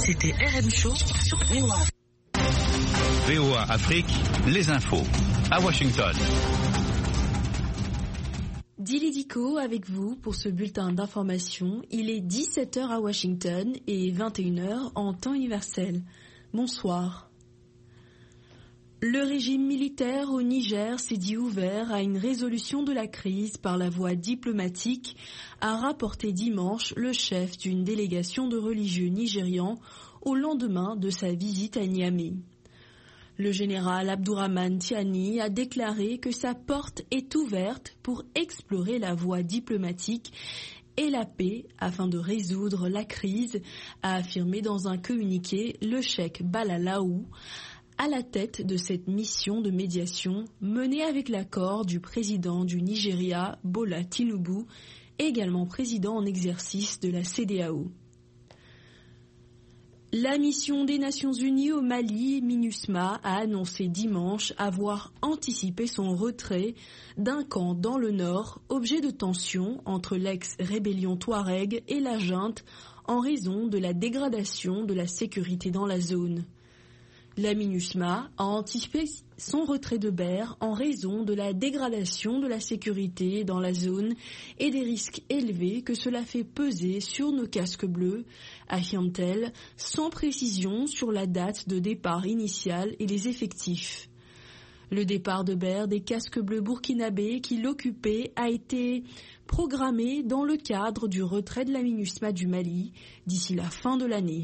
C'était RM Show sur VOA. VOA Afrique, les infos, à Washington. Dili Diko avec vous pour ce bulletin d'information. Il est 17h à Washington et 21h en temps universel. Bonsoir. Le régime militaire au Niger s'est dit ouvert à une résolution de la crise par la voie diplomatique, a rapporté dimanche le chef d'une délégation de religieux nigérians au lendemain de sa visite à Niamey. Le général Abdourahmane Tiani a déclaré que sa porte est ouverte pour explorer la voie diplomatique et la paix afin de résoudre la crise, a affirmé dans un communiqué le cheikh Balalaou, à la tête de cette mission de médiation menée avec l'accord du président du Nigeria, Bola Tinubu, également président en exercice de la CEDEAO. La mission des Nations Unies au Mali, MINUSMA, a annoncé dimanche avoir anticipé son retrait d'un camp dans le nord, objet de tension entre l'ex-rébellion Touareg et la junte en raison de la dégradation de la sécurité dans la zone. La MINUSMA a anticipé son retrait de Ber en raison de la dégradation de la sécurité dans la zone et des risques élevés que cela fait peser sur nos casques bleus, affirme-t-elle, sans précision sur la date de départ initial et les effectifs. Le départ de Ber des casques bleus burkinabés qui l'occupaient a été programmé dans le cadre du retrait de la MINUSMA du Mali d'ici la fin de l'année.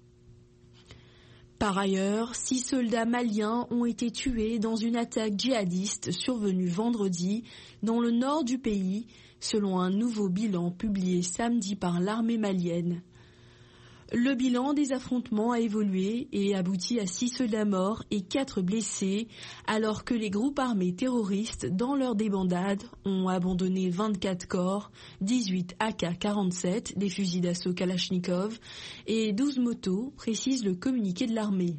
Par ailleurs, 6 soldats maliens ont été tués dans une attaque djihadiste survenue vendredi dans le nord du pays, selon un nouveau bilan publié samedi par l'armée malienne. Le bilan des affrontements a évolué et aboutit à 6 soldats morts et 4 blessés, alors que les groupes armés terroristes, dans leur débandade, ont abandonné 24 corps, 18 AK-47, des fusils d'assaut Kalachnikov, et 12 motos, précise le communiqué de l'armée.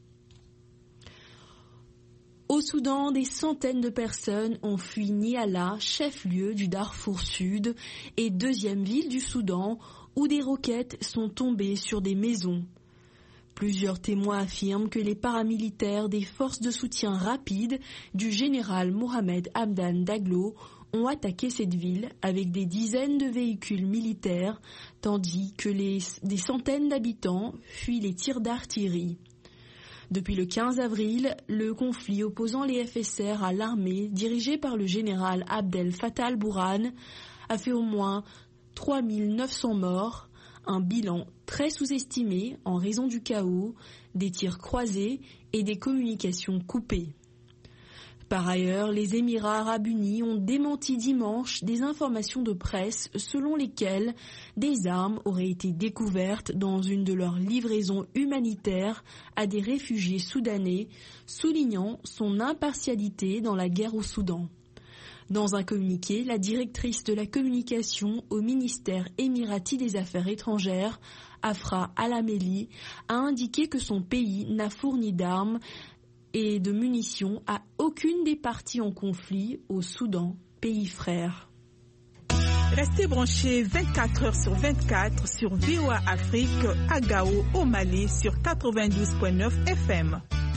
Au Soudan, des centaines de personnes ont fui Niala, chef-lieu du Darfour Sud et deuxième ville du Soudan, où des roquettes sont tombées sur des maisons. Plusieurs témoins affirment que les paramilitaires des forces de soutien rapide du général Mohamed Hamdan Daglo ont attaqué cette ville avec des dizaines de véhicules militaires, tandis que des centaines d'habitants fuient les tirs d'artillerie. Depuis le 15 avril, le conflit opposant les FSR à l'armée, dirigée par le général Abdel Fattah al-Burhan, a fait au moins 3900 morts, un bilan très sous-estimé en raison du chaos, des tirs croisés et des communications coupées. Par ailleurs, les Émirats arabes unis ont démenti dimanche des informations de presse selon lesquelles des armes auraient été découvertes dans une de leurs livraisons humanitaires à des réfugiés soudanais, soulignant son impartialité dans la guerre au Soudan. Dans un communiqué, la directrice de la communication au ministère émirati des Affaires étrangères, Afra Al-Ameli, a indiqué que son pays n'a fourni d'armes et de munitions à aucune des parties en conflit au Soudan, pays frère. Restez branchés 24 heures sur 24 sur VOA Afrique à Gao au Mali sur 92.9 FM.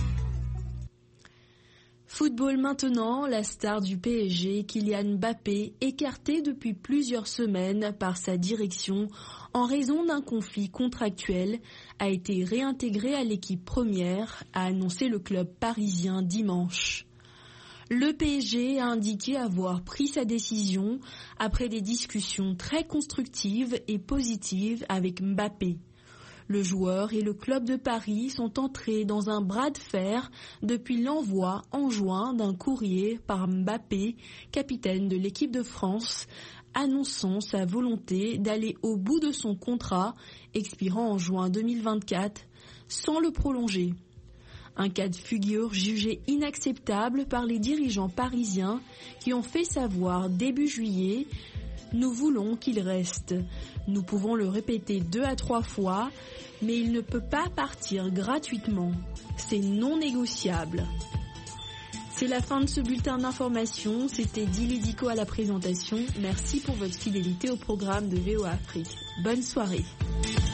Football maintenant, la star du PSG, Kylian Mbappé, écarté depuis plusieurs semaines par sa direction en raison d'un conflit contractuel, a été réintégré à l'équipe première, a annoncé le club parisien dimanche. Le PSG a indiqué avoir pris sa décision après des discussions très constructives et positives avec Mbappé. Le joueur et le club de Paris sont entrés dans un bras de fer depuis l'envoi en juin d'un courrier par Mbappé, capitaine de l'équipe de France, annonçant sa volonté d'aller au bout de son contrat expirant en juin 2024 sans le prolonger. Un cas de figure jugé inacceptable par les dirigeants parisiens qui ont fait savoir début juillet: nous voulons qu'il reste. Nous pouvons le répéter 2 à 3 fois, mais il ne peut pas partir gratuitement. C'est non négociable. C'est la fin de ce bulletin d'information. C'était Dili Diko à la présentation. Merci pour votre fidélité au programme de VOA Afrique. Bonne soirée.